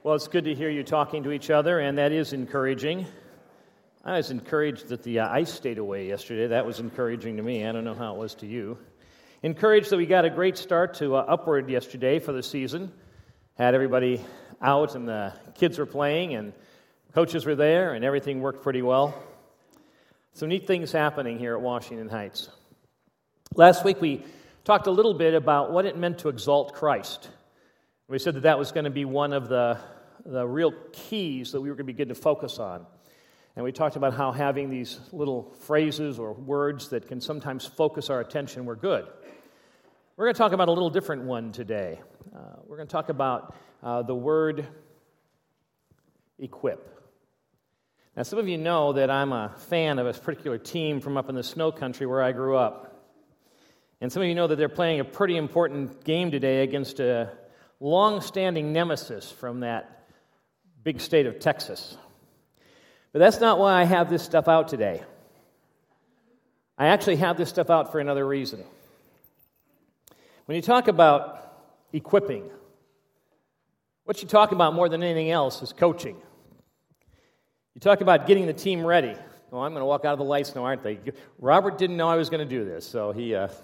Well, it's good to hear you talking to each other, and that is encouraging. I was encouraged that the ice stayed away yesterday. That was encouraging to me. I don't know how it was to you. Encouraged that we got a great start to Upward yesterday for the season. Had everybody out, and the kids were playing, and coaches were there, and everything worked pretty well. Some neat things happening here at Washington Heights. Last week we talked a little bit about what it meant to exalt Christ. We said that was going to be one of the real keys that we were going to begin to focus on. And we talked about how having these little phrases or words that can sometimes focus our attention were good. We're going to talk about a little different one today. We're going to talk about the word equip. Now, some of you know that I'm a fan of a particular team from up in the snow country where I grew up. And some of you know that they're playing a pretty important game today against a long-standing nemesis from that big state of Texas. But that's not why I have this stuff out today. I actually have this stuff out for another reason. When you talk about equipping, what you talk about more than anything else is coaching. You talk about getting the team ready. Oh, I'm going to walk out of the lights now, aren't they? Robert didn't know I was going to do this, so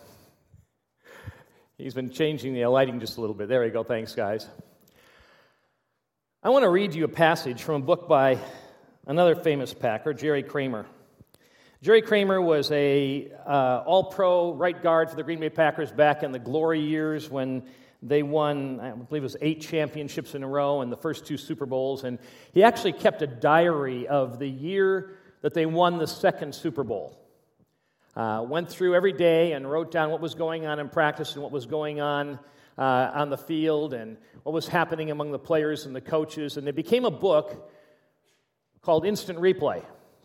he's been changing the lighting just a little bit. There we go. Thanks, guys. I want to read you a passage from a book by another famous Packer, Jerry Kramer. Jerry Kramer was a all-pro right guard for the Green Bay Packers back in the glory years when they won, I believe it was 8 championships in a row and the first 2 Super Bowls. And he actually kept a diary of the year that they won the second Super Bowl. Went through every day and wrote down what was going on in practice and what was going on the field and what was happening among the players and the coaches. And it became a book called Instant Replay.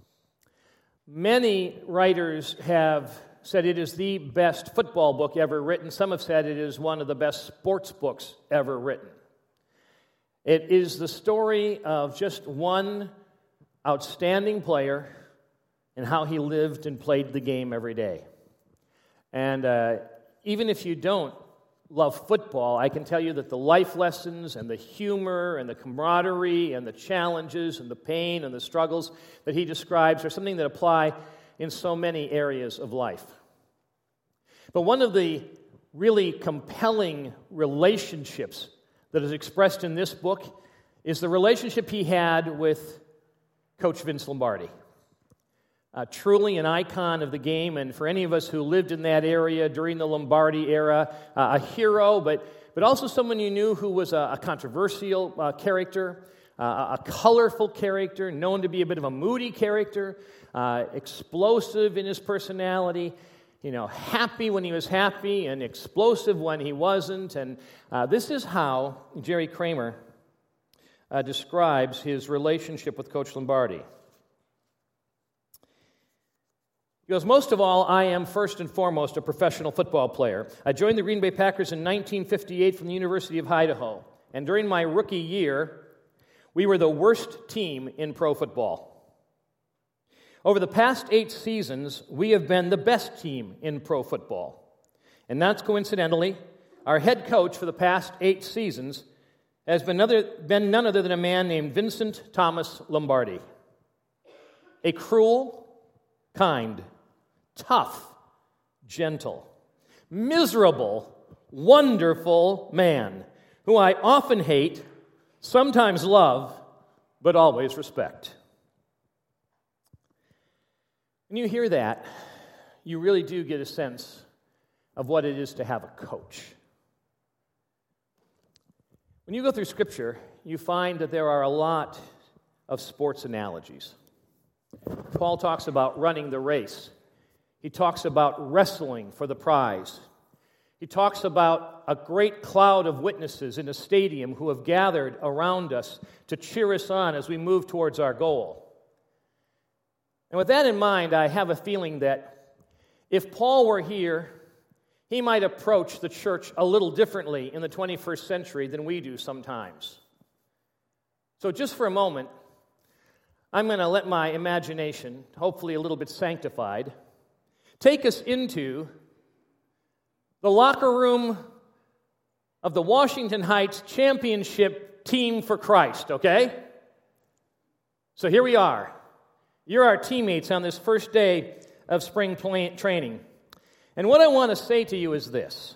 Many writers have said it is the best football book ever written. Some have said it is one of the best sports books ever written. It is the story of just one outstanding player and how he lived and played the game every day. And even if you don't love football, I can tell you that the life lessons and the humor and the camaraderie and the challenges and the pain and the struggles that he describes are something that apply in so many areas of life. But one of the really compelling relationships that is expressed in this book is the relationship he had with Coach Vince Lombardi. Truly an icon of the game, and for any of us who lived in that area during the Lombardi era, a hero, but also someone you knew who was a controversial character, a colorful character, known to be a bit of a moody character, explosive in his personality, happy when he was happy and explosive when he wasn't. And this is how Jerry Kramer describes his relationship with Coach Lombardi. He goes, most of all, I am first and foremost a professional football player. I joined the Green Bay Packers in 1958 from the University of Idaho. And during my rookie year, we were the worst team in pro football. Over the past 8 seasons, we have been the best team in pro football. And not coincidentally, our head coach for the past 8 seasons has been none other than a man named Vincent Thomas Lombardi. A cruel, kind, tough, gentle, miserable, wonderful man who I often hate, sometimes love, but always respect. When you hear that, you really do get a sense of what it is to have a coach. When you go through Scripture, you find that there are a lot of sports analogies. Paul talks about running the race. He talks about wrestling for the prize. He talks about a great cloud of witnesses in a stadium who have gathered around us to cheer us on as we move towards our goal. And with that in mind, I have a feeling that if Paul were here, he might approach the church a little differently in the 21st century than we do sometimes. So just for a moment, I'm going to let my imagination, hopefully a little bit sanctified, take us into the locker room of the Washington Heights Championship Team for Christ, okay? So here we are. You're our teammates on this first day of spring training. And what I want to say to you is this.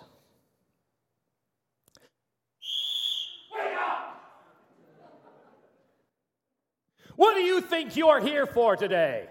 Wake up! What do you think you're here for today?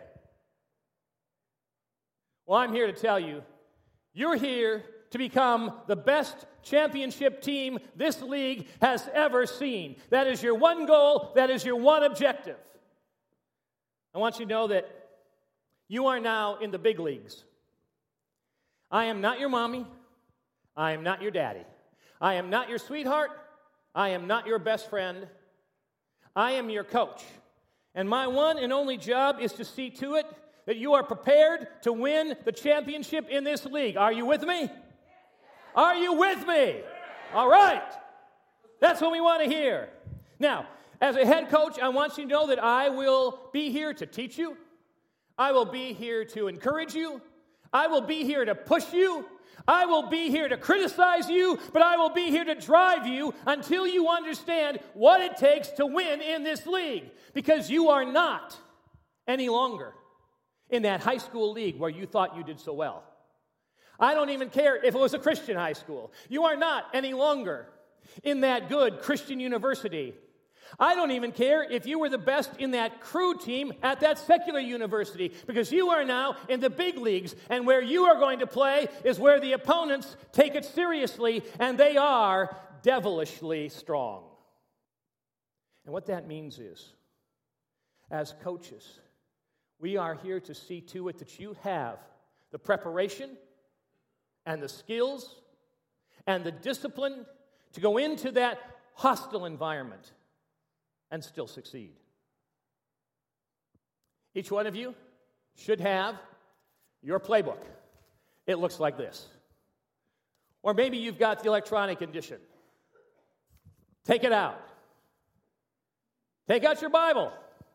Well, I'm here to tell you, you're here to become the best championship team this league has ever seen. That is your one goal. That is your one objective. I want you to know that you are now in the big leagues. I am not your mommy. I am not your daddy. I am not your sweetheart. I am not your best friend. I am your coach. And my one and only job is to see to it that you are prepared to win the championship in this league. Are you with me? Are you with me? All right. That's what we want to hear. Now, as a head coach, I want you to know that I will be here to teach you. I will be here to encourage you. I will be here to push you. I will be here to criticize you, but I will be here to drive you until you understand what it takes to win in this league. Because you are not any longer in that high school league where you thought you did so well. I don't even care if it was a Christian high school. You are not any longer in that good Christian university. I don't even care if you were the best in that crew team at that secular university, because you are now in the big leagues, and where you are going to play is where the opponents take it seriously, and they are devilishly strong. And what that means is, as coaches, we are here to see to it that you have the preparation and the skills and the discipline to go into that hostile environment and still succeed. Each one of you should have your playbook. It looks like this. Or maybe you've got the electronic edition. Take it out. Take out your Bible.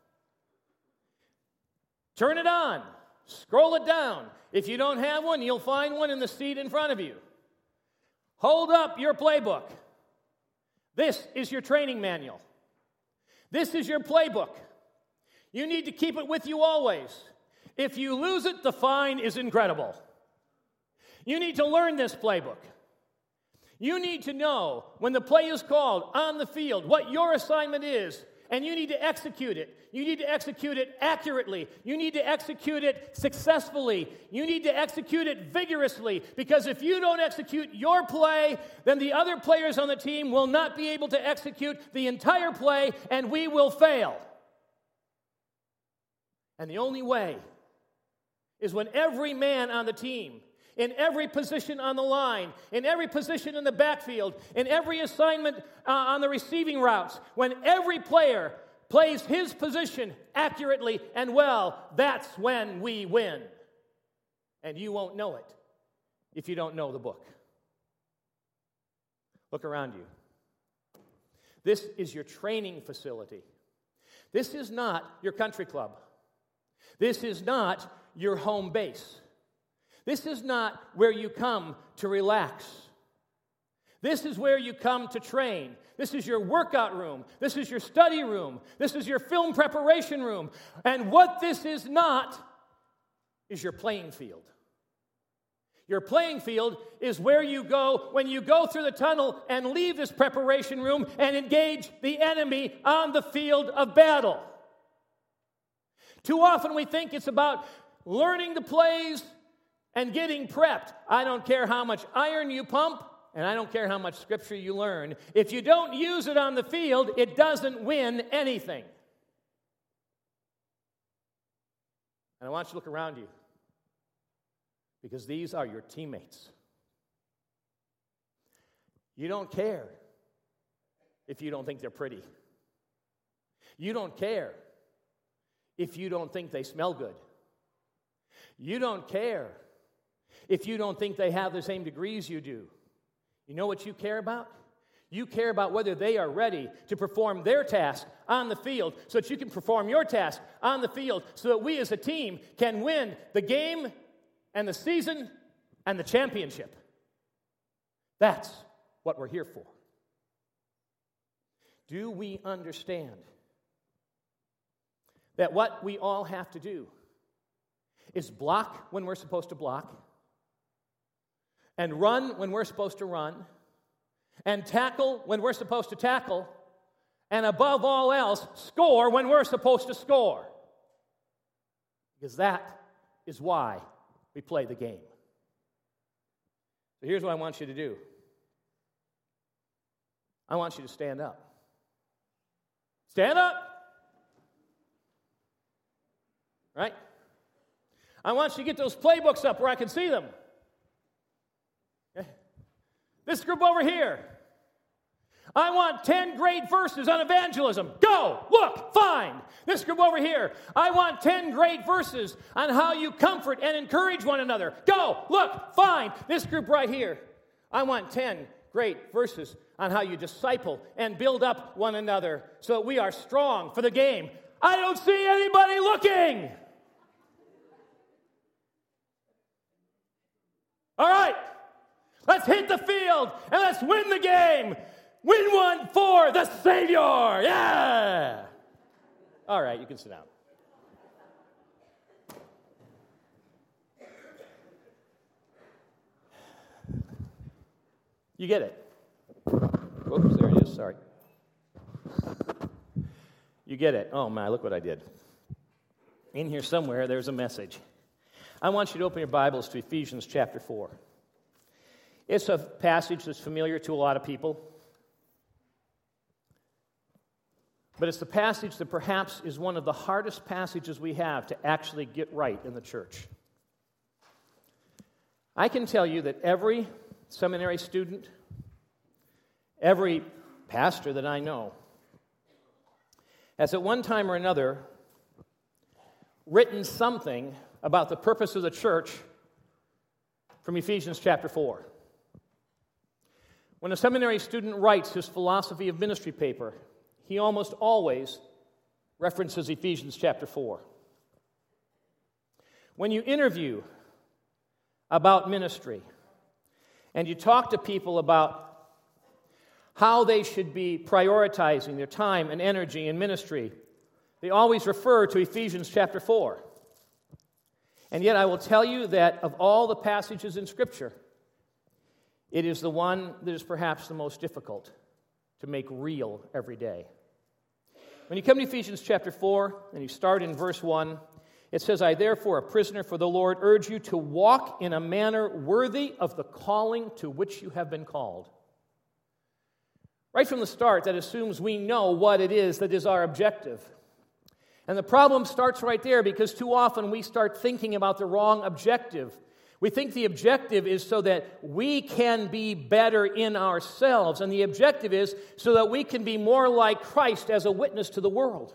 Turn it on. Scroll it down. If you don't have one, you'll find one in the seat in front of you. Hold up your playbook. This is your training manual. This is your playbook. You need to keep it with you always. If you lose it, the fine is incredible. You need to learn this playbook. You need to know when the play is called on the field what your assignment is, and you need to execute it. You need to execute it accurately. You need to execute it successfully. You need to execute it vigorously, because if you don't execute your play, then the other players on the team will not be able to execute the entire play, and we will fail. And the only way is when every man on the team, in every position on the line, in every position in the backfield, in every assignment on the receiving routes, when every player plays his position accurately and well, that's when we win. And you won't know it if you don't know the book. Look around you. This is your training facility. This is not your country club. This is not your home base. This is not where you come to relax. This is where you come to train. This is your workout room. This is your study room. This is your film preparation room. And what this is not is your playing field. Your playing field is where you go when you go through the tunnel and leave this preparation room and engage the enemy on the field of battle. Too often we think it's about learning the plays and getting prepped. I don't care how much iron you pump, and I don't care how much scripture you learn. If you don't use it on the field, it doesn't win anything. And I want you to look around you, because these are your teammates. You don't care if you don't think they're pretty. You don't care if you don't think they smell good. You don't care if you don't think they have the same degrees you do. You know what you care about? You care about whether they are ready to perform their task on the field so that you can perform your task on the field so that we as a team can win the game and the season and the championship. That's what we're here for? Do we understand that what we all have to do is block when we're supposed to block, and run when we're supposed to run, and tackle when we're supposed to tackle, and above all else, score when we're supposed to score? Because that is why we play the game. So here's what I want you to do. I want you to stand up. Stand up! Right? I want you to get those playbooks up where I can see them. Okay. This group over here. I want 10 great verses on evangelism. Go, look, find. This group over here. I want 10 great verses on how you comfort and encourage one another. Go, look, find. This group right here. I want 10 great verses on how you disciple and build up one another so that we are strong for the game. I don't see anybody looking. All right, let's hit the field and let's win the game. Win one for the Savior. Yeah. All right, you can sit down. You get it. Oops, there it is. Sorry. You get it. Oh, my, look what I did. In here somewhere, there's a message. I want you to open your Bibles to Ephesians chapter 4. It's a passage that's familiar to a lot of people. But it's the passage that perhaps is one of the hardest passages we have to actually get right in the church. I can tell you that every seminary student, every pastor that I know, has at one time or another written something about the purpose of the church from Ephesians chapter 4. When a seminary student writes his philosophy of ministry paper, he almost always references Ephesians chapter 4. When you interview about ministry and you talk to people about how they should be prioritizing their time and energy in ministry, they always refer to Ephesians chapter 4. And yet I will tell you that of all the passages in Scripture, it is the one that is perhaps the most difficult to make real every day. When you come to Ephesians chapter 4, and you start in verse 1, it says, I therefore, a prisoner for the Lord, urge you to walk in a manner worthy of the calling to which you have been called. Right from the start, that assumes we know what it is that is our objective. And the problem starts right there because too often we start thinking about the wrong objective. We think the objective is so that we can be better in ourselves, and the objective is so that we can be more like Christ as a witness to the world.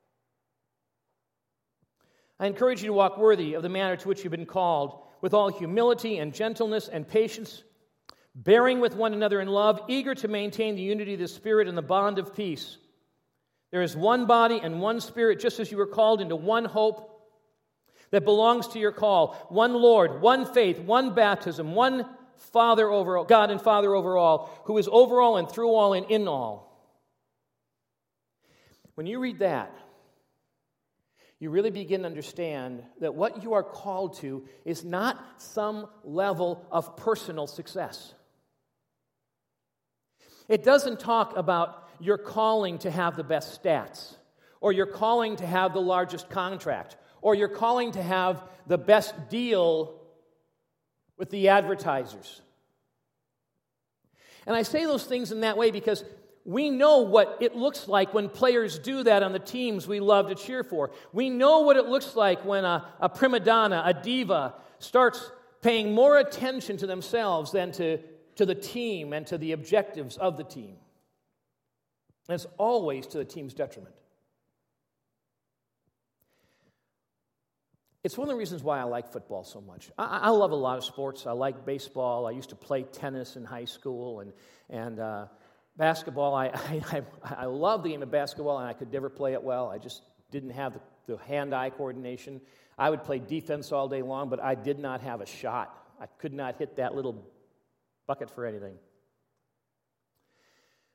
I encourage you to walk worthy of the manner to which you've been called, with all humility and gentleness and patience, bearing with one another in love, eager to maintain the unity of the Spirit and the bond of peace. There is one body and one Spirit, just as you were called into one hope that belongs to your call, one Lord, one faith, one baptism, one Father over all, God and Father over all, who is over all and through all and in all. When you read that, you really begin to understand that what you are called to is not some level of personal success. It doesn't talk about your calling to have the best stats, or your calling to have the largest contract, or your calling to have the best deal with the advertisers. And I say those things in that way because we know what it looks like when players do that on the teams we love to cheer for. We know what it looks like when a prima donna, a diva, starts paying more attention to themselves than to the team and to the objectives of the team. And it's always to the team's detriment. It's one of the reasons why I like football so much. I love a lot of sports. I like baseball. I used to play tennis in high school, and basketball. I love the game of basketball, and I could never play it well. I just didn't have the hand-eye coordination. I would play defense all day long, but I did not have a shot. I could not hit that little bucket for anything.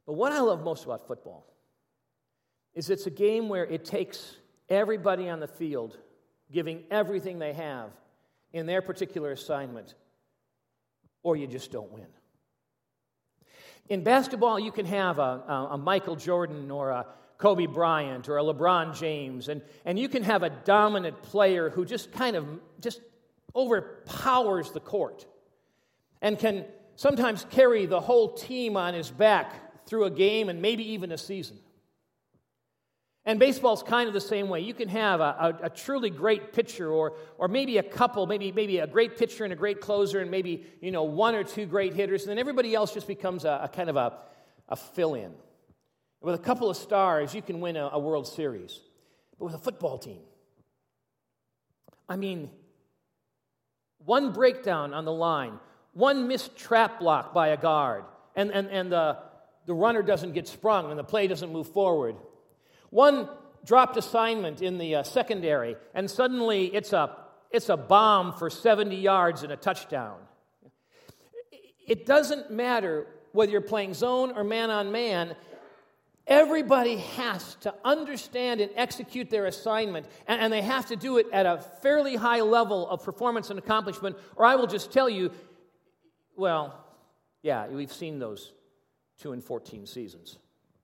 But what I love most about football is it's a game where it takes everybody on the field giving everything they have in their particular assignment, or you just don't win. In basketball, you can have a Michael Jordan or a Kobe Bryant or a LeBron James, and you can have a dominant player who just overpowers the court and can sometimes carry the whole team on his back through a game and maybe even a season. And baseball's kind of the same way. You can have a truly great pitcher or maybe a couple, maybe a great pitcher and a great closer and maybe, one or two great hitters, and then everybody else just becomes a kind of a fill-in. With a couple of stars, you can win a World Series. But with a football team, one breakdown on the line, one missed trap block by a guard, and the runner doesn't get sprung and the play doesn't move forward. One dropped assignment in the secondary, and suddenly it's a bomb for 70 yards and a touchdown. It doesn't matter whether you're playing zone or man-on-man. Everybody has to understand and execute their assignment, and they have to do it at a fairly high level of performance and accomplishment, or I will just tell you, we've seen those 2 and 14 seasons.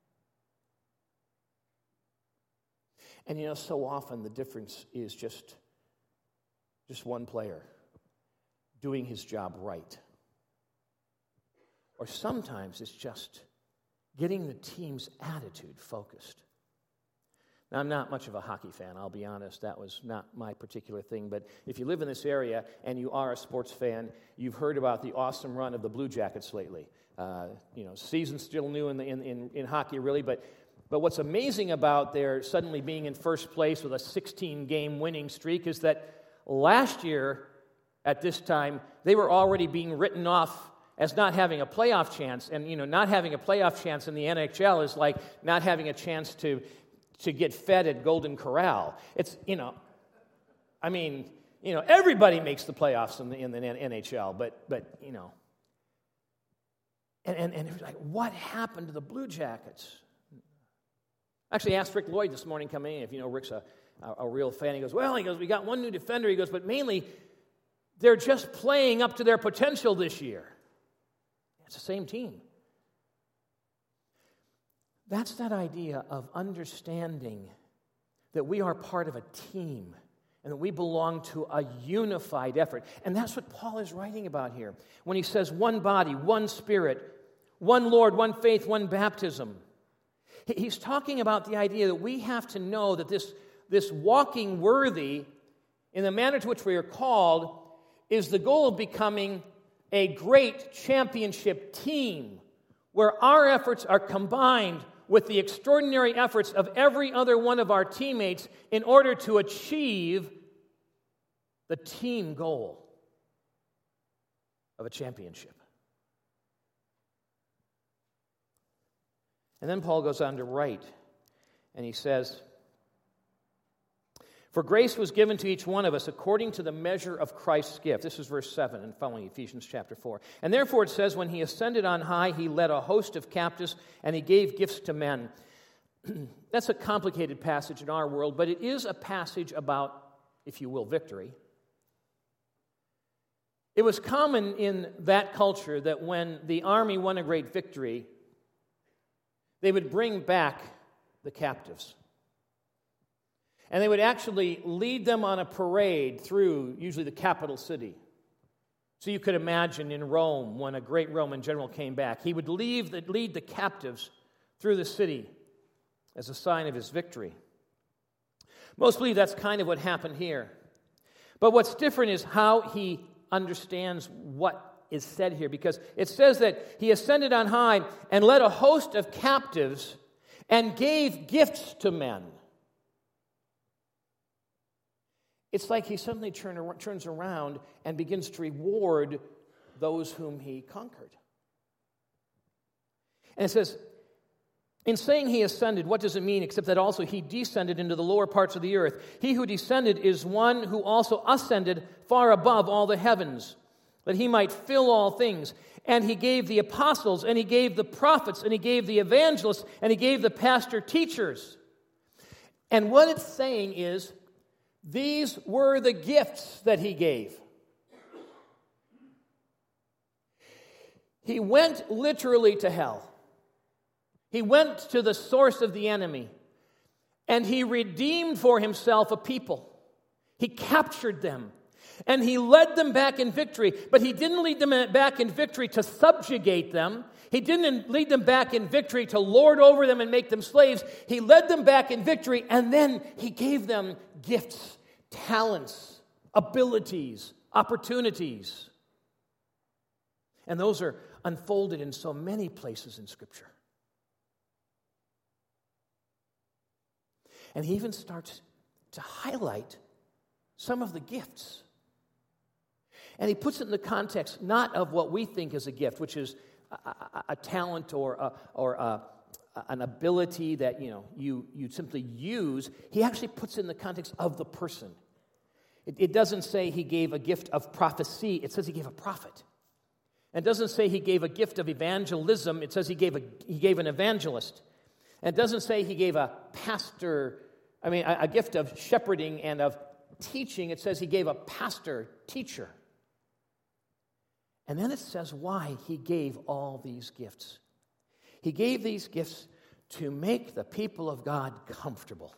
And so often the difference is just one player doing his job right. Or sometimes it's just getting the team's attitude focused. Now, I'm not much of a hockey fan, I'll be honest. That was not my particular thing. But if you live in this area and you are a sports fan, you've heard about the awesome run of the Blue Jackets lately. Season's still new in hockey, really, but what's amazing about their suddenly being in first place with a 16-game winning streak is that last year, at this time, they were already being written off as not having a playoff chance. And, not having a playoff chance in the NHL is like not having a chance to get fed at Golden Corral. It's, everybody makes the playoffs in the NHL, but And it was like, what happened to the Blue Jackets? I actually asked Rick Lloyd this morning coming in, if Rick's a real fan. He goes, we got one new defender. He goes, but mainly they're just playing up to their potential this year. It's the same team. That's that idea of understanding that we are part of a team and that we belong to a unified effort. And that's what Paul is writing about here when he says one body, one spirit, one Lord, one faith, one baptism. He's talking about the idea that we have to know that this walking worthy in the manner to which we are called is the goal of becoming a great championship team where our efforts are combined with the extraordinary efforts of every other one of our teammates in order to achieve the team goal of a championship. And then Paul goes on to write, and he says, "For grace was given to each one of us according to the measure of Christ's gift." This is verse 7 and following Ephesians chapter 4. "And therefore it says, when he ascended on high, he led a host of captives, and he gave gifts to men." That's a complicated passage in our world, but it is a passage about, if you will, victory. It was common in that culture that when the army won a great victory, they would bring back the captives. And they would actually lead them on a parade through usually the capital city. So you could imagine in Rome, when a great Roman general came back, he would lead the captives through the city as a sign of his victory. Most believe that's kind of what happened here. But what's different is how he understands what is said here, because it says that he ascended on high and led a host of captives and gave gifts to men. It's like he suddenly turns around and begins to reward those whom he conquered. And it says, in saying he ascended, what does it mean except that also he descended into the lower parts of the earth? He who descended is one who also ascended far above all the heavens, that he might fill all things. And he gave the apostles, and he gave the prophets, and he gave the evangelists, and he gave the pastor teachers. And what it's saying is, these were the gifts that he gave. He went literally to hell. He went to the source of the enemy, and he redeemed for himself a people. He captured them, and he led them back in victory. But he didn't lead them back in victory to subjugate them. He didn't lead them back in victory to lord over them and make them slaves. He led them back in victory, and then he gave them gifts, talents, abilities, opportunities. And those are unfolded in so many places in Scripture. And he even starts to highlight some of the gifts. And he puts it in the context not of what we think is a gift, which is a talent or an ability that you simply use. He actually puts it in the context of the person. It doesn't say he gave a gift of prophecy. It says he gave a prophet. And it doesn't say he gave a gift of evangelism. It says he gave an evangelist. And it doesn't say he gave a pastor, a gift of shepherding and of teaching. It says he gave a pastor, teacher. And then it says why he gave all these gifts. He gave these gifts to make the people of God comfortable.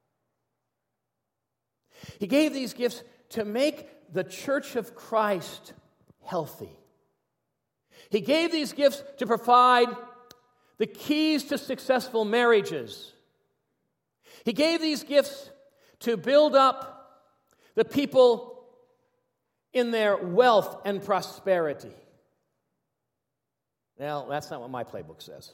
He gave these gifts to make the church of Christ healthy. He gave these gifts to provide the keys to successful marriages. He gave these gifts to build up the people in their wealth and prosperity. Well, that's not what my playbook says.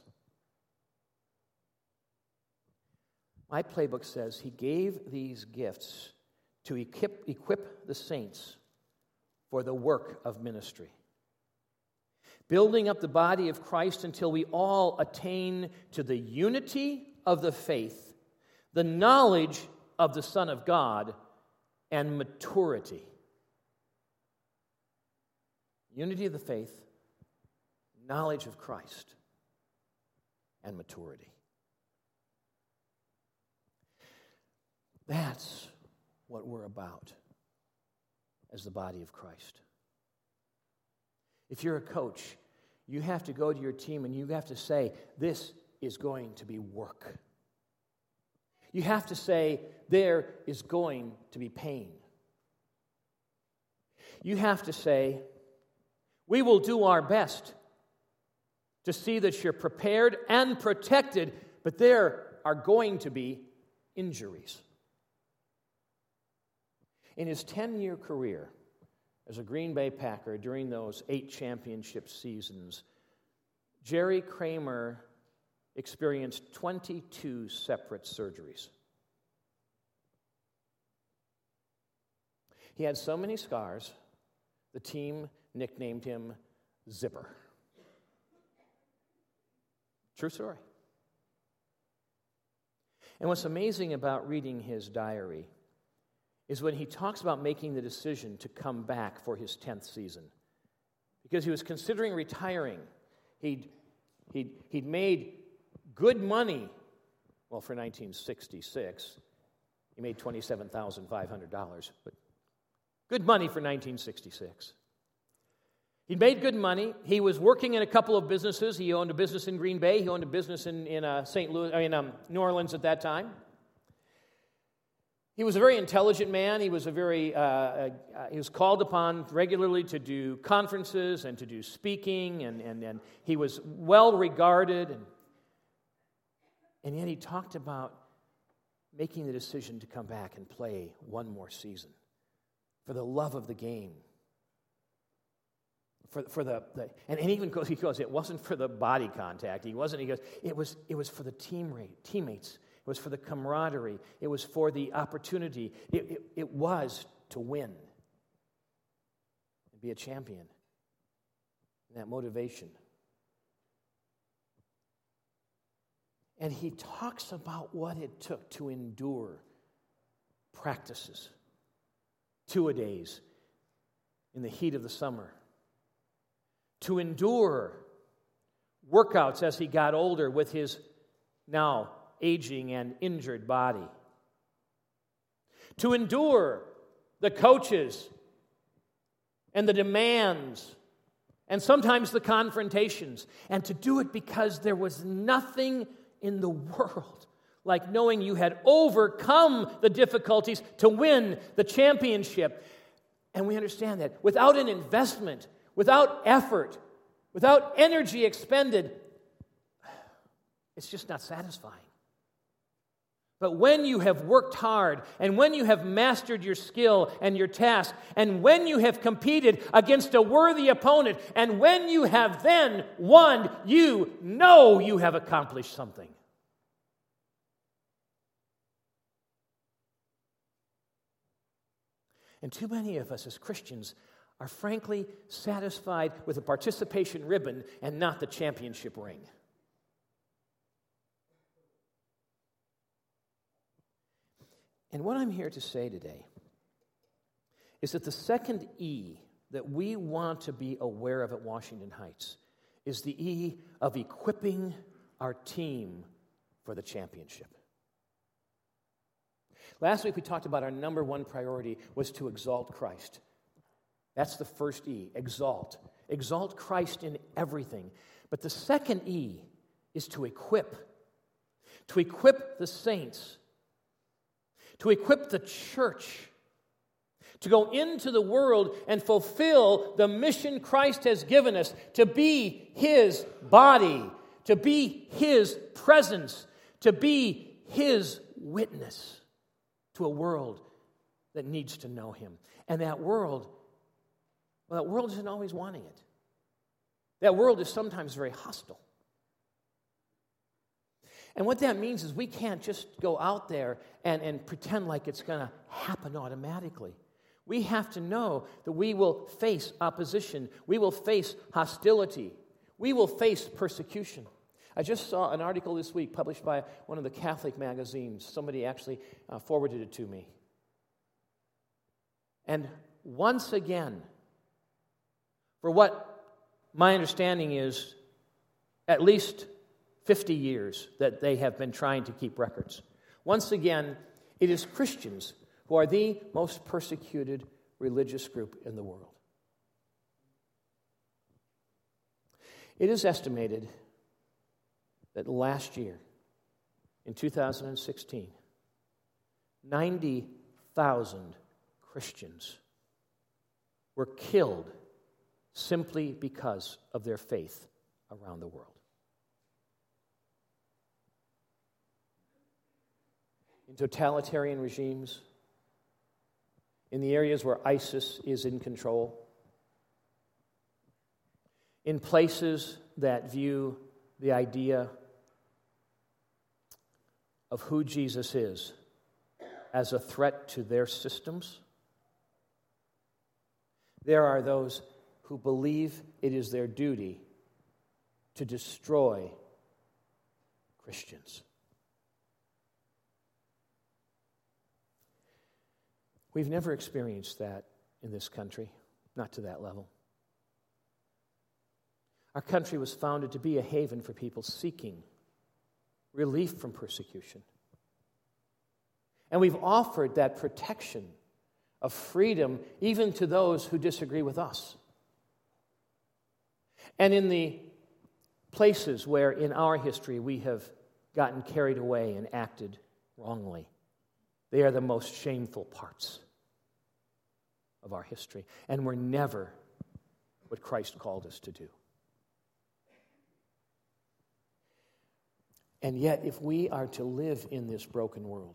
My playbook says he gave these gifts to equip the saints for the work of ministry, building up the body of Christ until we all attain to the unity of the faith, the knowledge of the Son of God, and maturity. Unity of the faith, knowledge of Christ, and maturity. That's what we're about as the body of Christ. If you're a coach, you have to go to your team and you have to say, this is going to be work. You have to say, there is going to be pain. You have to say, we will do our best to see that you're prepared and protected, but there are going to be injuries. In his 10-year career as a Green Bay Packer during those 8 championship seasons, Jerry Kramer experienced 22 separate surgeries. He had so many scars, the team nicknamed him Zipper. True story. And what's amazing about reading his diary is when he talks about making the decision to come back for his 10th season. Because he was considering retiring. He'd made good money. Well, for 1966, he made $27,500, but good money for 1966. He'd made good money. He was working in a couple of businesses. He owned a business in Green Bay. He owned a business in New Orleans at that time. He was a very intelligent man. He was he was called upon regularly to do conferences and to do speaking, and he was well regarded. And yet he talked about making the decision to come back and play one more season for the love of the game. And he even goes, it wasn't for the body contact. He goes, it was for the teammates. It was for the camaraderie. It was for the opportunity. It was to win and be a champion. And that motivation. And he talks about what it took to endure practices, 2-a-days in the heat of the summer, to endure workouts as he got older with his now aging and injured body, to endure the coaches and the demands and sometimes the confrontations, and to do it because there was nothing in the world like knowing you had overcome the difficulties to win the championship. And we understand that without an investment, without effort, without energy expended, it's just not satisfying. But when you have worked hard, and when you have mastered your skill and your task, and when you have competed against a worthy opponent, and when you have then won, you know you have accomplished something. And too many of us as Christians are frankly satisfied with a participation ribbon and not the championship ring. And what I'm here to say today is that the second E that we want to be aware of at Washington Heights is the E of equipping our team for the championship. Last week we talked about our number one priority was to exalt Christ. That's the first E, exalt. Exalt Christ in everything. But the second E is to equip the saints, to equip the church, to go into the world and fulfill the mission Christ has given us, to be His body, to be His presence, to be His witness to a world that needs to know Him. And that world isn't always wanting it. That world is sometimes very hostile. And what that means is we can't just go out there and pretend like it's going to happen automatically. We have to know that we will face opposition. We will face hostility. We will face persecution. I just saw an article this week published by one of the Catholic magazines. Somebody actually forwarded it to me. And once again, for what my understanding is, at least 50 years that they have been trying to keep records. Once again, it is Christians who are the most persecuted religious group in the world. It is estimated that last year, in 2016, 90,000 Christians were killed simply because of their faith around the world. In totalitarian regimes, in the areas where ISIS is in control, in places that view the idea of who Jesus is as a threat to their systems, there are those who believe it is their duty to destroy Christians. We've never experienced that in this country, not to that level. Our country was founded to be a haven for people seeking relief from persecution. And we've offered that protection of freedom even to those who disagree with us. And in the places where in our history we have gotten carried away and acted wrongly, they are the most shameful parts of our history. And we're never what Christ called us to do. And yet, if we are to live in this broken world,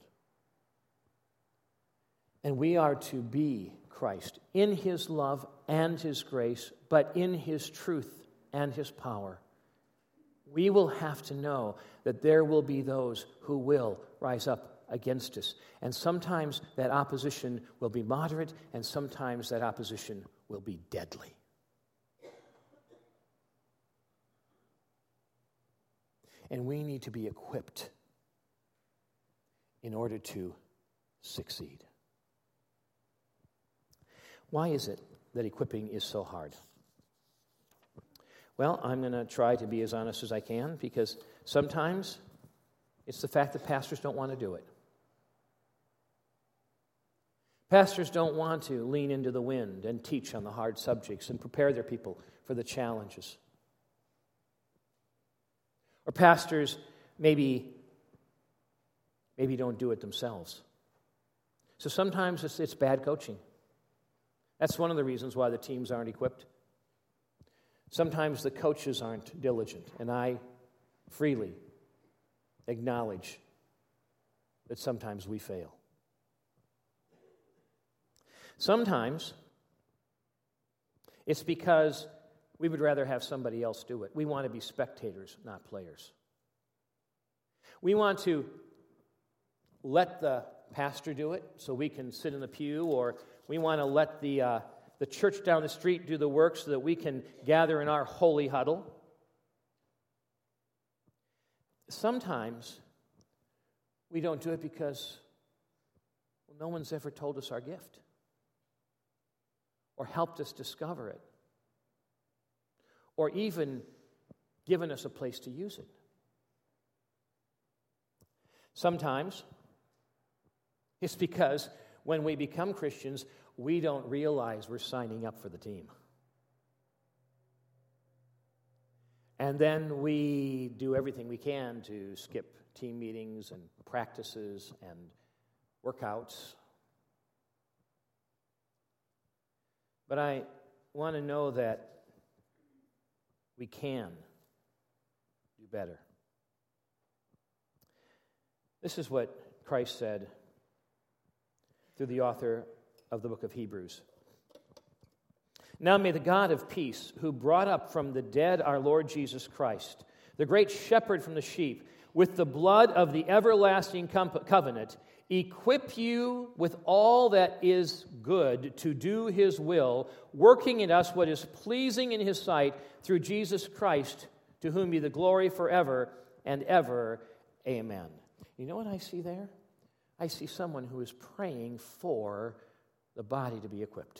and we are to be Christ in His love and His grace, but in His truth and His power, we will have to know that there will be those who will rise up against us. And sometimes that opposition will be moderate, and sometimes that opposition will be deadly. And we need to be equipped in order to succeed. Why is it that equipping is so hard? Well, I'm going to try to be as honest as I can, because sometimes it's the fact that pastors don't want to do it. Pastors don't want to lean into the wind and teach on the hard subjects and prepare their people for the challenges. Or pastors maybe don't do it themselves. So sometimes it's bad coaching. That's one of the reasons why the teams aren't equipped. Sometimes the coaches aren't diligent, and I freely acknowledge that sometimes we fail. Sometimes it's because we would rather have somebody else do it. We want to be spectators, not players. We want to let the pastor do it so we can sit in the pew, or we want to let the church down the street do the work so that we can gather in our holy huddle. Sometimes we don't do it because no one's ever told us our gift or helped us discover it or even given us a place to use it. Sometimes it's because when we become Christians, we don't realize we're signing up for the team. And then we do everything we can to skip team meetings and practices and workouts. But I want to know that we can do better. This is what Christ said through the author of the book of Hebrews. Now may the God of peace, who brought up from the dead our Lord Jesus Christ, the great shepherd from the sheep, with the blood of the everlasting covenant, equip you with all that is good to do his will, working in us what is pleasing in his sight through Jesus Christ, to whom be the glory forever and ever. Amen. You know what I see there? I see someone who is praying for the body to be equipped.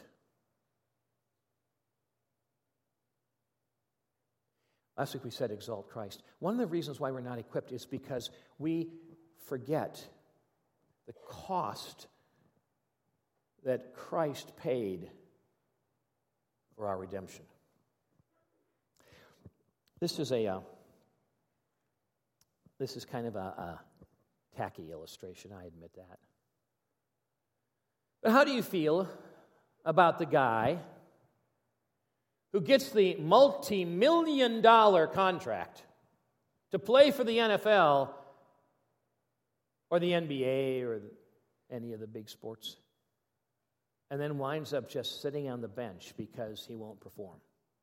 Last week we said exalt Christ. One of the reasons why we're not equipped is because we forget the cost that Christ paid for our redemption. This is kind of a tacky illustration, I admit that. But how do you feel about the guy who gets the multi-million-dollar contract to play for the NFL or the NBA or any of the big sports, and then winds up just sitting on the bench because he won't perform?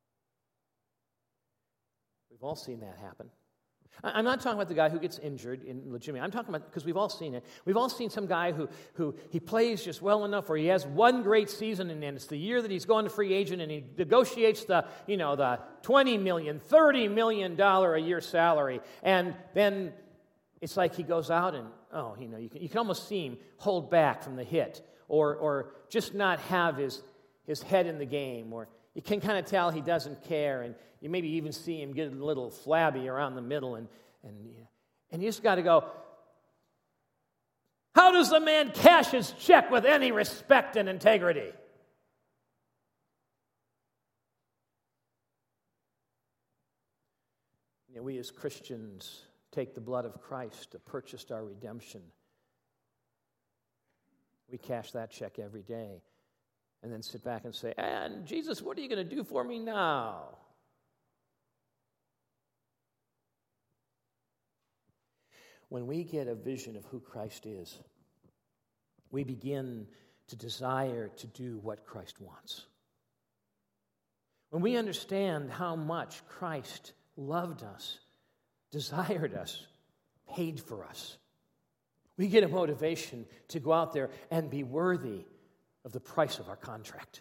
We've all seen that happen. I'm not talking about the guy who gets injured in legitimate. I'm talking about, because we've all seen it. We've all seen some guy who he plays just well enough, or he has one great season, and then it's the year that he's going to free agent, and he negotiates the $20 million, $30 million a year salary, and then it's like he goes out and you can almost see him hold back from the hit, or just not have his head in the game, or you can kind of tell he doesn't care, and you maybe even see him get a little flabby around the middle, and you just got to go, how does the man cash his check with any respect and integrity? We as Christians take the blood of Christ to purchase our redemption. We cash that check every day. And then sit back and say, and Jesus, what are you going to do for me now? When we get a vision of who Christ is, we begin to desire to do what Christ wants. When we understand how much Christ loved us, desired us, paid for us, we get a motivation to go out there and be worthy of the price of our contract.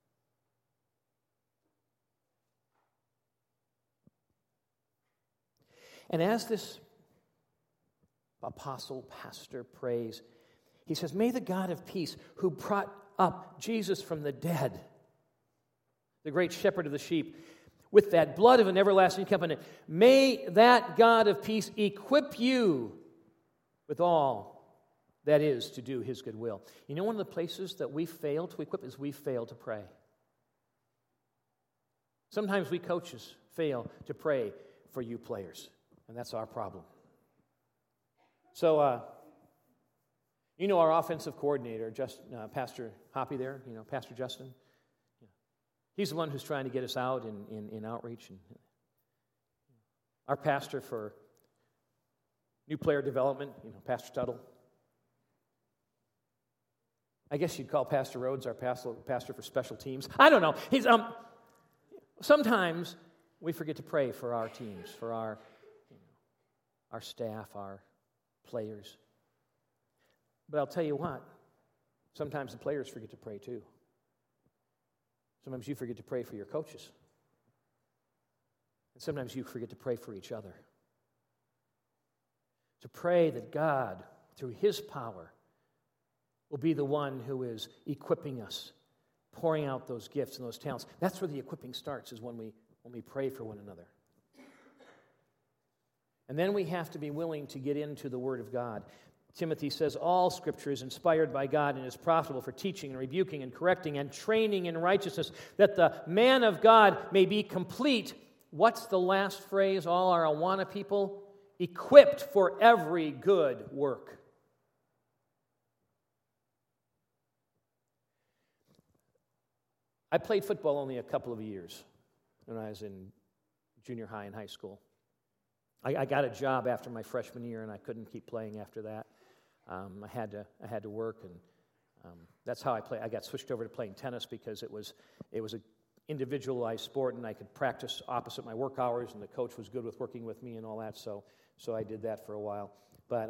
And as this apostle, pastor prays, he says, may the God of peace, who brought up Jesus from the dead, the great shepherd of the sheep, with that blood of an everlasting covenant. May that God of peace equip you with all that is to do His good will. You know, one of the places that we fail to equip is we fail to pray. Sometimes we coaches fail to pray for you players, and that's our problem. So, you know our offensive coordinator, Pastor Hoppy there, you know, Pastor Justin. He's the one who's trying to get us out in outreach. And our pastor for new player development, you know, Pastor Tuttle. I guess you'd call Pastor Rhodes our pastor for special teams. I don't know. He's sometimes we forget to pray for our teams, for our staff, our players. But I'll tell you what, sometimes the players forget to pray too. Sometimes you forget to pray for your coaches. And sometimes you forget to pray for each other. To pray that God, through His power, will be the one who is equipping us, pouring out those gifts and those talents. That's where the equipping starts, is when we pray for one another. And then we have to be willing to get into the Word of God. Timothy says, all Scripture is inspired by God and is profitable for teaching and rebuking and correcting and training in righteousness, that the man of God may be complete. What's the last phrase? All our Awana people? Equipped for every good work. I played football only a couple of years when I was in junior high and high school. I got a job after my freshman year, and I couldn't keep playing after that. I had to work, and that's how I play. I got switched over to playing tennis because it was an individualized sport, and I could practice opposite my work hours, and the coach was good with working with me and all that. So I did that for a while. But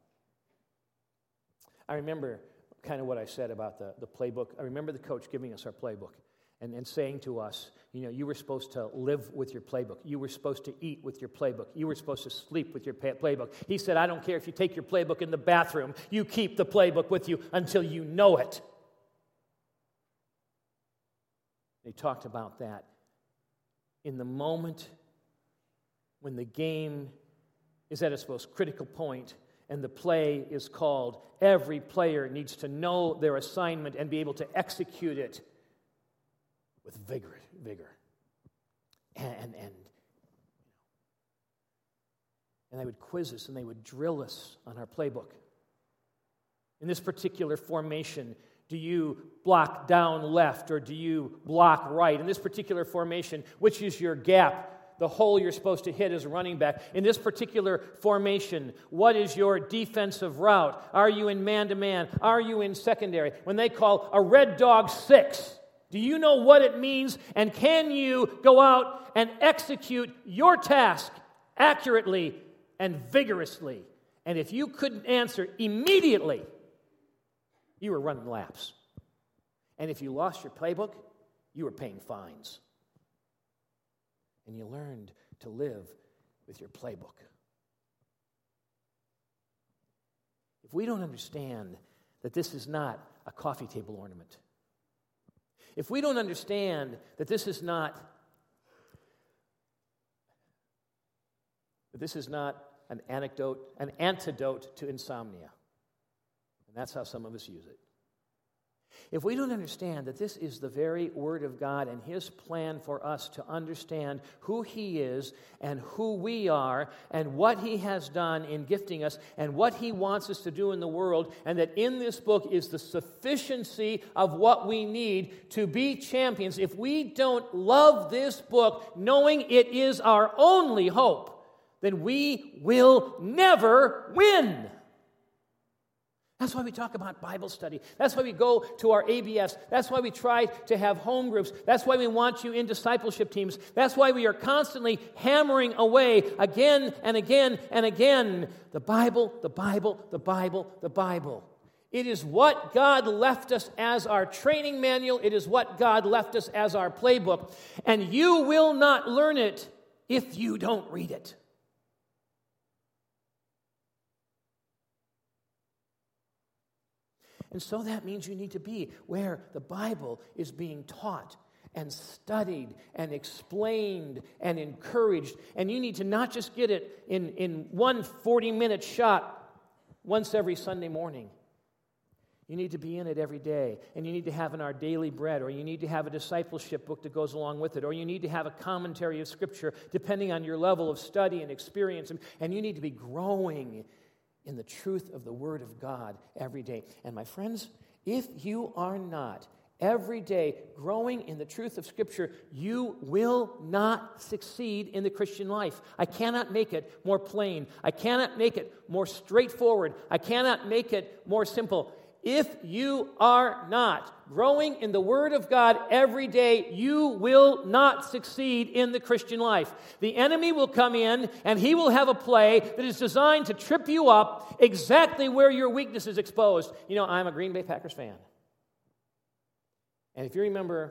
I remember kind of what I said about the playbook. I remember the coach giving us our playbook and saying to us, you know, you were supposed to live with your playbook. You were supposed to eat with your playbook. You were supposed to sleep with your playbook. He said, I don't care if you take your playbook in the bathroom. You keep the playbook with you until you know it. They talked about that. In the moment when the game is at its most critical point and the play is called, every player needs to know their assignment and be able to execute it with vigor. And they would quiz us and they would drill us on our playbook. In this particular formation, do you block down left or do you block right? In this particular formation, which is your gap, the hole you're supposed to hit as a running back? In this particular formation, what is your defensive route? Are you in man-to-man? Are you in secondary? When they call a red dog 6, do you know what it means? And can you go out and execute your task accurately and vigorously? And if you couldn't answer immediately, you were running laps. And if you lost your playbook, you were paying fines. And you learned to live with your playbook. If we don't understand that this is not a coffee table ornament, if we don't understand that this is not an antidote to insomnia, and that's how some of us use it. If we don't understand that this is the very Word of God and His plan for us to understand who He is and who we are and what He has done in gifting us and what He wants us to do in the world, and that in this book is the sufficiency of what we need to be champions, if we don't love this book knowing it is our only hope, then we will never win. That's why we talk about Bible study. That's why we go to our ABFs. That's why we try to have home groups. That's why we want you in discipleship teams. That's why we are constantly hammering away again and again and again. The Bible, the Bible, the Bible, the Bible. It is what God left us as our training manual. It is what God left us as our playbook. And you will not learn it if you don't read it. And so that means you need to be where the Bible is being taught and studied and explained and encouraged. And you need to not just get it in one 40-minute shot once every Sunday morning. You need to be in it every day, and you need to have in Our Daily Bread, or you need to have a discipleship book that goes along with it, or you need to have a commentary of Scripture depending on your level of study and experience, and you need to be growing in the truth of the Word of God every day. And my friends, if you are not every day growing in the truth of Scripture, you will not succeed in the Christian life. I cannot make it more plain. I cannot make it more straightforward. I cannot make it more simple. If you are not growing in the Word of God every day, you will not succeed in the Christian life. The enemy will come in, and he will have a play that is designed to trip you up exactly where your weakness is exposed. You know, I'm a Green Bay Packers fan. And if you remember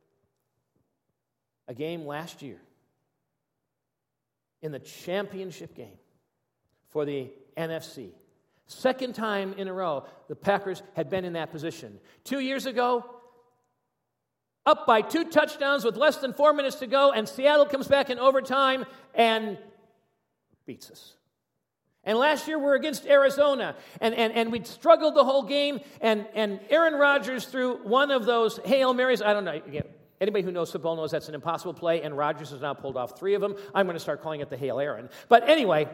a game last year, in the championship game for the NFC, second time in a row, the Packers had been in that position. 2 years ago, up by 2 touchdowns with less than 4 minutes to go, and Seattle comes back in overtime and beats us. And last year, we're against Arizona, and we struggled the whole game, and Aaron Rodgers threw one of those Hail Marys. I don't know. Anybody who knows football knows that's an impossible play, and Rodgers has now pulled off 3 of them. I'm going to start calling it the Hail Aaron. But anyway,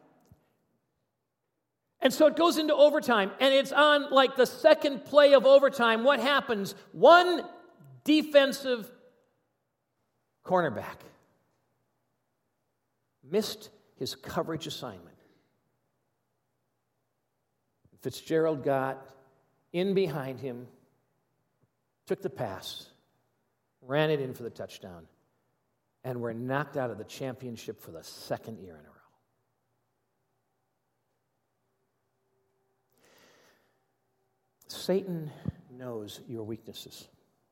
and so it goes into overtime, and it's on like the second play of overtime. What happens? One defensive cornerback missed his coverage assignment. Fitzgerald got in behind him, took the pass, ran it in for the touchdown, and were knocked out of the championship for the second year in a row. Satan knows your weaknesses.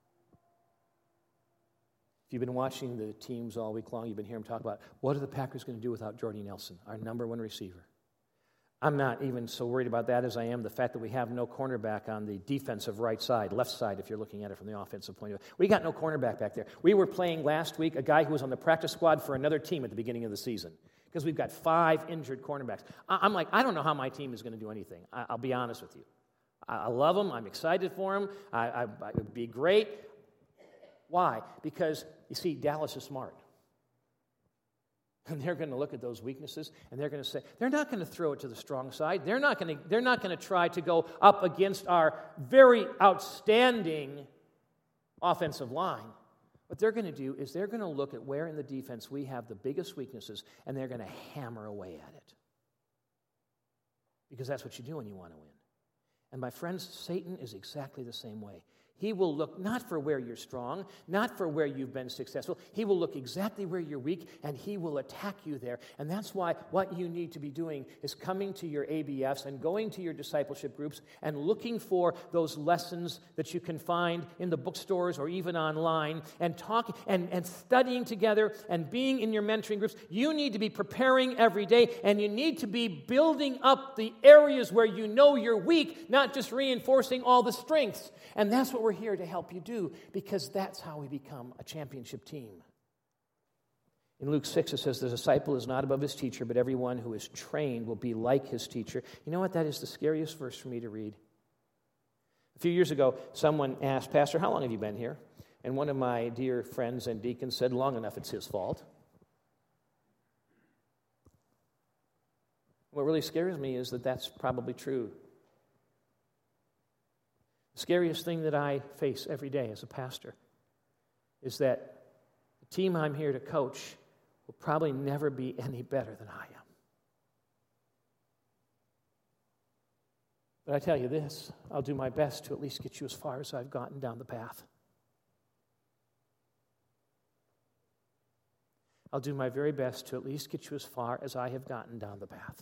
If you've been watching the teams all week long, you've been hearing them talk about, what are the Packers going to do without Jordy Nelson, our number 1 receiver? I'm not even so worried about that as I am the fact that we have no cornerback on the defensive right side, left side, if you're looking at it from the offensive point of view. We got no cornerback back there. We were playing last week a guy who was on the practice squad for another team at the beginning of the season because we've got 5 injured cornerbacks. I'm like, I don't know how my team is going to do anything. I'll be honest with you. I love them. I'm excited for them. It would be great. Why? Because, you see, Dallas is smart. And they're going to look at those weaknesses, and they're going to say, they're not going to throw it to the strong side. They're not going to try to go up against our very outstanding offensive line. What they're going to do is they're going to look at where in the defense we have the biggest weaknesses, and they're going to hammer away at it. Because that's what you do when you want to win. And my friends, Satan is exactly the same way. He will look not for where you're strong, not for where you've been successful. He will look exactly where you're weak, and he will attack you there. And that's why what you need to be doing is coming to your ABFs and going to your discipleship groups and looking for those lessons that you can find in the bookstores or even online and talking and studying together and being in your mentoring groups. You need to be preparing every day, and you need to be building up the areas where you know you're weak, not just reinforcing all the strengths. And that's what we're here to help you do, because that's how we become a championship team. In Luke 6, it says, the disciple is not above his teacher, but everyone who is trained will be like his teacher. You know what? That is the scariest verse for me to read. A few years ago, someone asked, Pastor, how long have you been here? And one of my dear friends and deacons said, long enough, it's his fault. What really scares me is that that's probably true. The scariest thing that I face every day as a pastor is that the team I'm here to coach will probably never be any better than I am. But I tell you this, I'll do my best to at least get you as far as I've gotten down the path. I'll do my very best to at least get you as far as I have gotten down the path.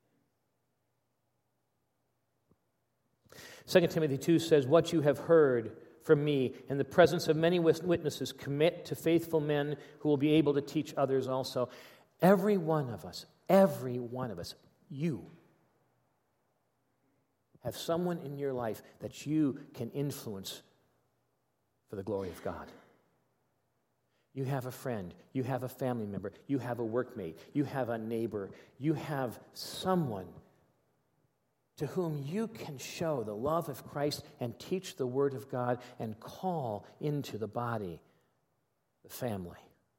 2 Timothy 2 says, what you have heard from me in the presence of many witnesses, commit to faithful men who will be able to teach others also. Every one of us, you have someone in your life that you can influence for the glory of God. You have a friend. You have a family member. You have a workmate. You have a neighbor. You have someone to whom you can show the love of Christ and teach the Word of God and call into the body, the family.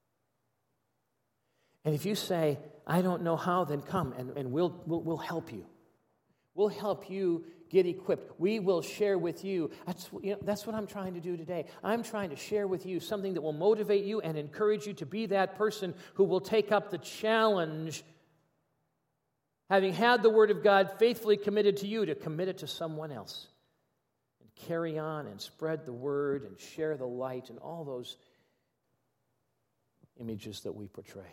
And if you say, I don't know how, then come and we'll help you. We'll help you get equipped. We will share with you. That's what I'm trying to do today. I'm trying to share with you something that will motivate you and encourage you to be that person who will take up the challenge, having had the Word of God faithfully committed to you, to commit it to someone else. And carry on and spread the Word and share the light and all those images that we portray.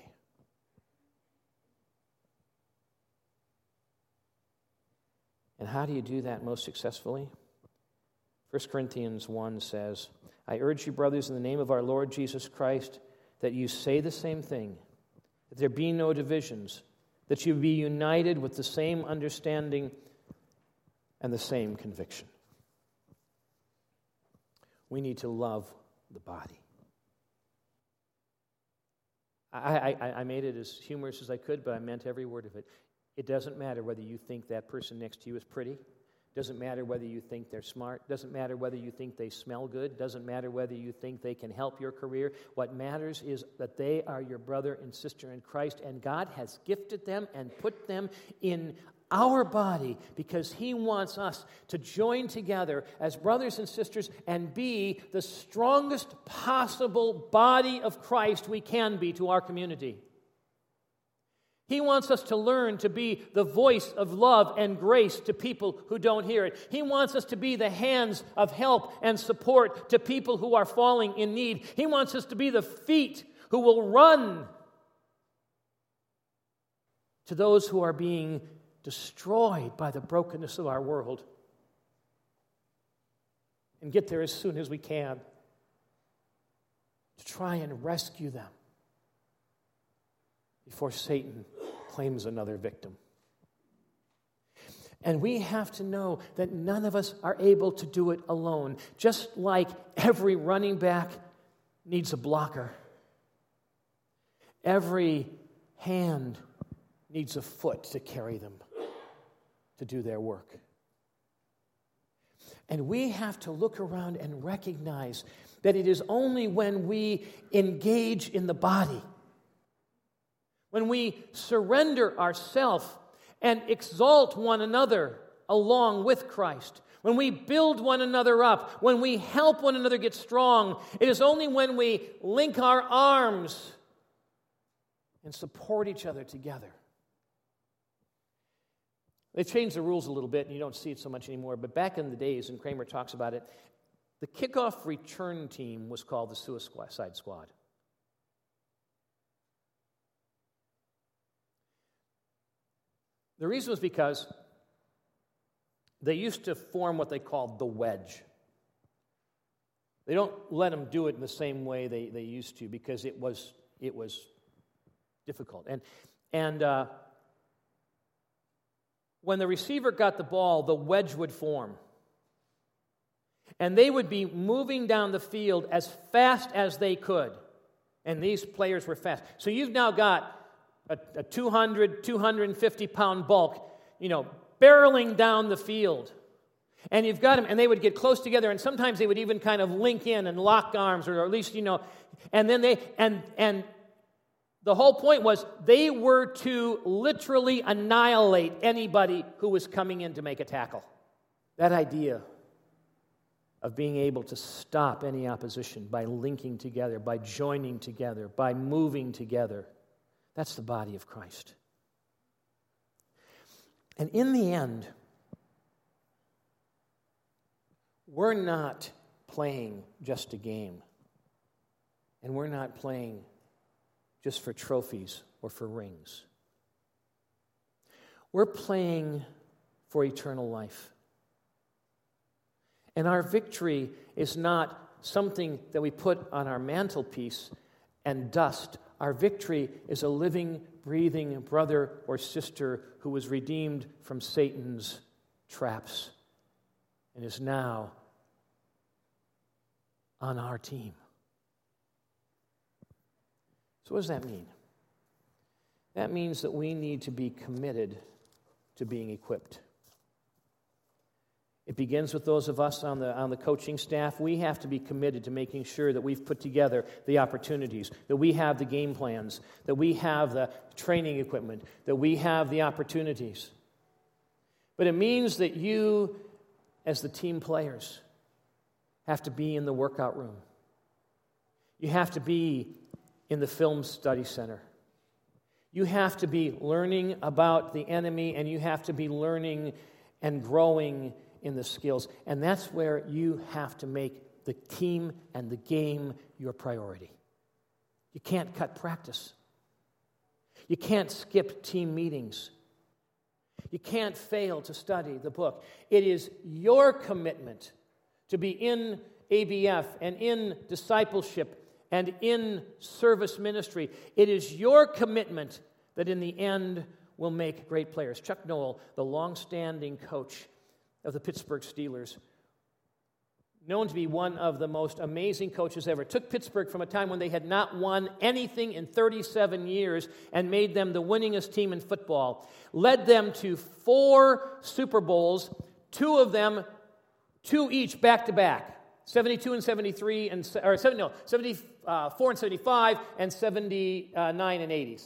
And how do you do that most successfully? 1 Corinthians 1 says, I urge you, brothers, in the name of our Lord Jesus Christ, that you say the same thing, that there be no divisions, that you be united with the same understanding and the same conviction. We need to love the body. I made it as humorous as I could, but I meant every word of it. It doesn't matter whether you think that person next to you is pretty. Doesn't matter whether you think they're smart. Doesn't matter whether you think they smell good. Doesn't matter whether you think they can help your career. What matters is that they are your brother and sister in Christ, and God has gifted them and put them in our body because He wants us to join together as brothers and sisters and be the strongest possible body of Christ we can be to our community. He wants us to learn to be the voice of love and grace to people who don't hear it. He wants us to be the hands of help and support to people who are falling in need. He wants us to be the feet who will run to those who are being destroyed by the brokenness of our world and get there as soon as we can to try and rescue them before Satan claims another victim. And we have to know that none of us are able to do it alone. Just like every running back needs a blocker, every hand needs a foot to carry them, to do their work. And we have to look around and recognize that it is only when we engage in the body, when we surrender ourselves and exalt one another along with Christ, when we build one another up, when we help one another get strong, it is only when we link our arms and support each other together. They've changed the rules a little bit, and you don't see it so much anymore, but back in the days, and Kramer talks about it, the kickoff return team was called the Suicide Squad. The reason was because they used to form what they called the wedge. They don't let them do it in the same way they used to because it was difficult. And when the receiver got the ball, the wedge would form. And they would be moving down the field as fast as they could. And these players were fast. So you've now got a 200, 250-pound bulk, barreling down the field. And you've got them, and they would get close together, and sometimes they would even kind of link in and lock arms, or at least, and then and the whole point was they were to literally annihilate anybody who was coming in to make a tackle. That idea of being able to stop any opposition by linking together, by joining together, by moving together, that's the body of Christ. And in the end, we're not playing just a game. And we're not playing just for trophies or for rings. We're playing for eternal life. And our victory is not something that we put on our mantelpiece and dust. Our victory is a living, breathing brother or sister who was redeemed from Satan's traps and is now on our team. So what does that mean? That means that we need to be committed to being equipped. It begins with those of us on the coaching staff. We have to be committed to making sure that we've put together the opportunities, that we have the game plans, that we have the training equipment, that we have the opportunities. But it means that you, as the team players, have to be in the workout room. You have to be in the film study center. You have to be learning about the enemy, and you have to be learning and growing in the skills. And that's where you have to make the team and the game your priority. You can't cut practice. You can't skip team meetings. You can't fail to study the book. It is your commitment to be in ABF and in discipleship and in service ministry. It is your commitment that in the end will make great players. Chuck Noll, the long-standing coach of the Pittsburgh Steelers, known to be one of the most amazing coaches ever, took Pittsburgh from a time when they had not won anything in 37 years and made them the winningest team in football, led them to 4 Super Bowls, 2 of them, 2 each back-to-back, 72 and 73, 74 and 75, and 79 and 80s.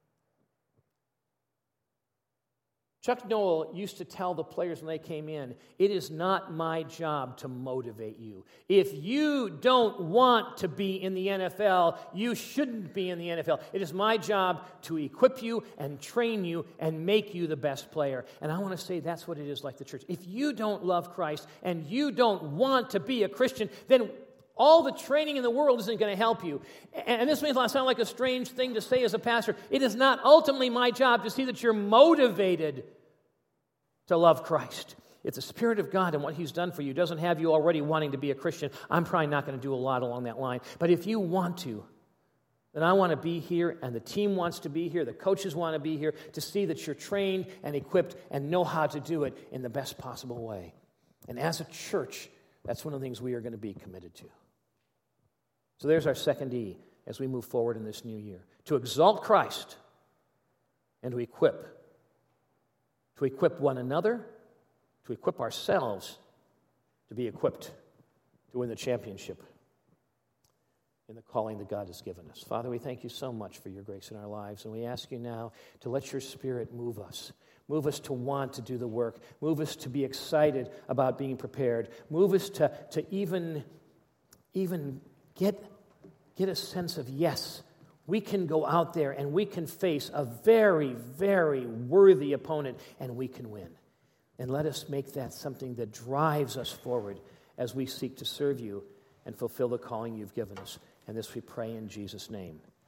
Chuck Noll used to tell the players when they came in, it is not my job to motivate you. If you don't want to be in the NFL, you shouldn't be in the NFL. It is my job to equip you and train you and make you the best player. And I want to say that's what it is like the church. If you don't love Christ and you don't want to be a Christian, then all the training in the world isn't going to help you. And this may sound like a strange thing to say as a pastor. It is not ultimately my job to see that you're motivated to love Christ. If the Spirit of God and what He's done for you doesn't have you already wanting to be a Christian, I'm probably not going to do a lot along that line. But if you want to, then I want to be here, and the team wants to be here, the coaches want to be here, to see that you're trained and equipped and know how to do it in the best possible way. And as a church, that's one of the things we are going to be committed to. So there's our second E as we move forward in this new year. To exalt Christ and to equip. To equip one another, to equip ourselves to be equipped to win the championship in the calling that God has given us. Father, we thank you so much for your grace in our lives, and we ask you now to let your Spirit move us. Move us to want to do the work. Move us to be excited about being prepared. Move us to even get a sense of, yes, we can go out there and we can face a very, very worthy opponent and we can win. And let us make that something that drives us forward as we seek to serve you and fulfill the calling you've given us. And this we pray in Jesus' name.